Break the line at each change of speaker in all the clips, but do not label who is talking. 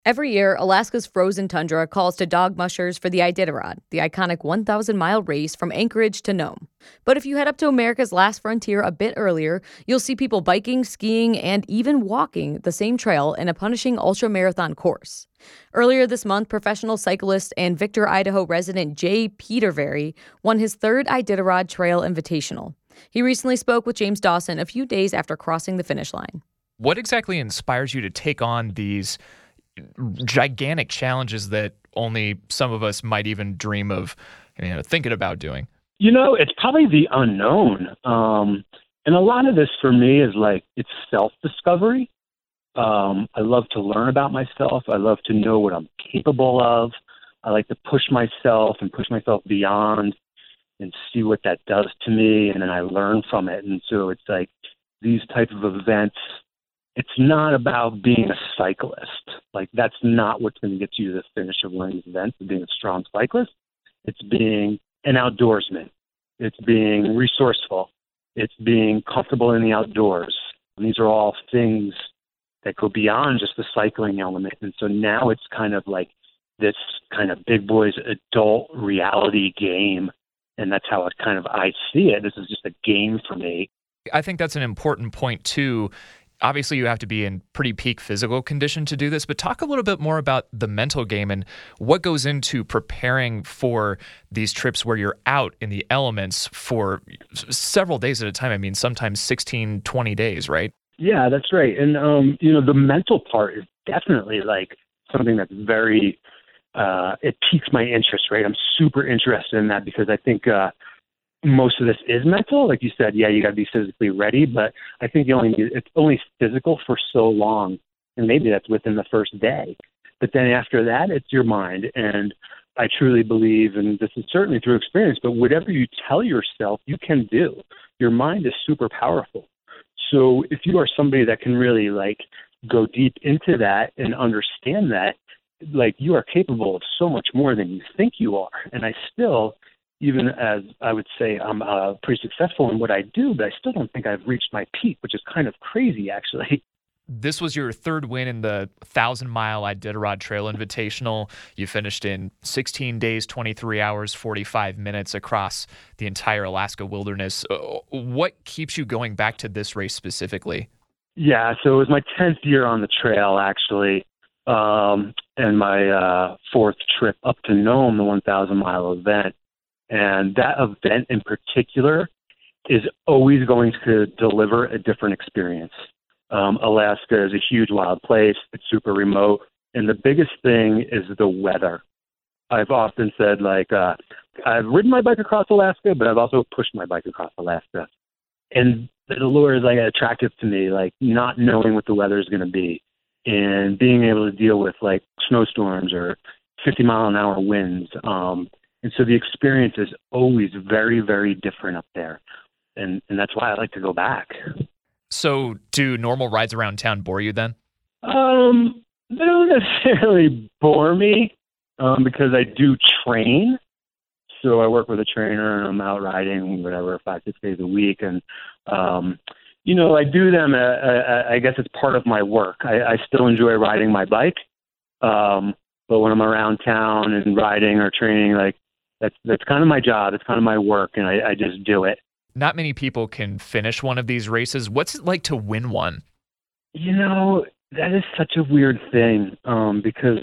Every year, Alaska's frozen tundra calls to dog mushers for the Iditarod, the iconic 1,000-mile race from Anchorage to Nome. But if you head up to America's last frontier a bit earlier, you'll see people biking, skiing, and even walking the same trail in a punishing ultramarathon course. Earlier this month, professional cyclist and Victor, Idaho resident Jay Petervary won his third Iditarod Trail Invitational. He recently spoke with James Dawson a few days after crossing the finish line.
What exactly inspires you to take on these gigantic challenges that only some of us might even dream of, thinking about doing?
It's probably the unknown. And a lot of this for me is it's self-discovery. I love to learn about myself. I love to know what I'm capable of. I like to push myself beyond and see what that does to me. And then I learn from it. And so it's like these type of events, it's not about being a cyclist. That's not what's going to get you to the finish of one of these events, being a strong cyclist. It's being an outdoorsman. It's being resourceful. It's being comfortable in the outdoors. And these are all things that go beyond just the cycling element. And so now it's kind of like this kind of big boys adult reality game. And that's how I see it. This is just a game for me.
I think that's an important point too. Obviously, you have to be in pretty peak physical condition to do this, but talk a little bit more about the mental game and what goes into preparing for these trips where you're out in the elements for several days at a time. I mean, sometimes 16, 20 days, right?
Yeah, that's right. And, the mental part is definitely something that's very, it piques my interest, right? I'm super interested in that because I think, most of this is mental. Like you said, yeah, you got to be physically ready, but I think it's only physical for so long, and maybe that's within the first day. But then after that, it's your mind, and I truly believe, and this is certainly through experience, but whatever you tell yourself, you can do. Your mind is super powerful. So if you are somebody that can really go deep into that and understand that, you are capable of so much more than you think you are. And I still, even as I would say I'm pretty successful in what I do, but I still don't think I've reached my peak, which is kind of crazy, actually.
This was your third win in the 1,000-mile Iditarod Trail Invitational. You finished in 16 days, 23 hours, 45 minutes across the entire Alaska wilderness. What keeps you going back to this race specifically?
Yeah, so it was my 10th year on the trail, actually, and my fourth trip up to Nome, the 1,000-mile event. And that event in particular is always going to deliver a different experience. Alaska is a huge wild place. It's super remote. And the biggest thing is the weather. I've often said, I've ridden my bike across Alaska, but I've also pushed my bike across Alaska. And the lure is attractive to me, not knowing what the weather is going to be and being able to deal with snowstorms or 50-mile-an-hour winds. And so the experience is always very, very different up there. And that's why I like to go back.
So do normal rides around town bore you then?
They don't necessarily bore me because I do train. So I work with a trainer and I'm out riding, 5-6 days a week. And, I do them. I guess it's part of my work. I still enjoy riding my bike. But when I'm around town and riding or training, that's kind of my job. It's kind of my work, and I just do it.
Not many people can finish one of these races. What's it like to win one?
That is such a weird thing because,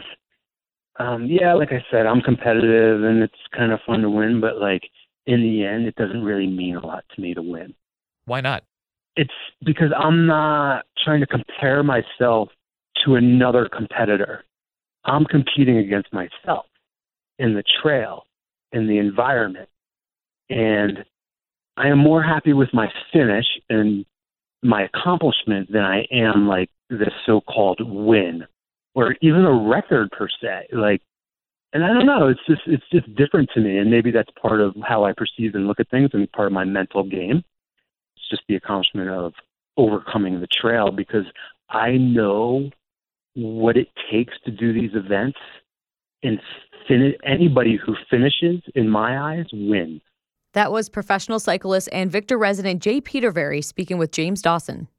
like I said, I'm competitive, and it's kind of fun to win. But, in the end, it doesn't really mean a lot to me to win.
Why not?
It's because I'm not trying to compare myself to another competitor. I'm competing against myself in the trail, in the environment. And I am more happy with my finish and my accomplishment than I am this so-called win or even a record per se. And I don't know, it's just different to me. And maybe that's part of how I perceive and look at things and part of my mental game. It's just the accomplishment of overcoming the trail because I know what it takes to do these events, and anybody who finishes, in my eyes, wins.
That was professional cyclist and Victor resident Jay Petervary speaking with James Dawson.